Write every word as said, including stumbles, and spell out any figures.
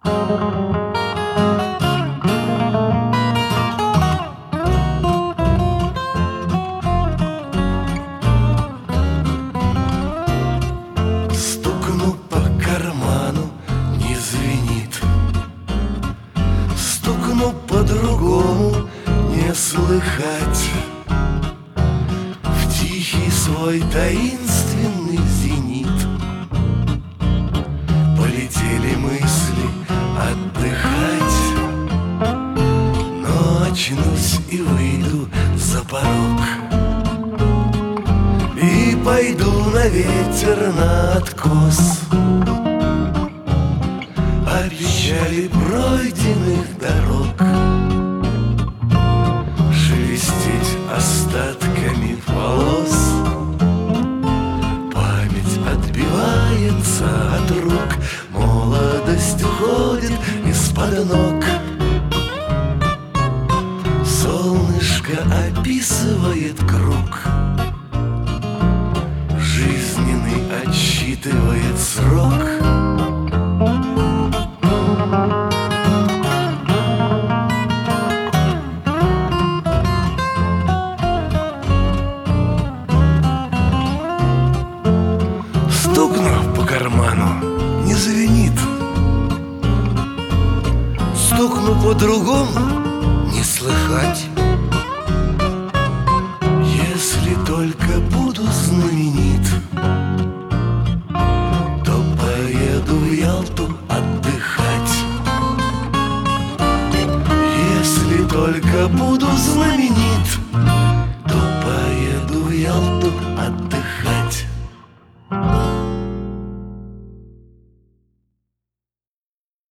Стукну по карману, не звенит. Стукну по-другому, не слыхать. В тихий свой таинственный зенит полетели мысли отдыхать. Но очнусь и выйду за порог и пойду на ветер, на откос. О печали пройденных дорог шелестеть остатками волос. Память отбивается от рук, молодость уходит из-под ног. Солнышко описывает круг, жизненный отсчитывает срок. Стукну по карману, не звенит. Стукну по-другому, не слыхать.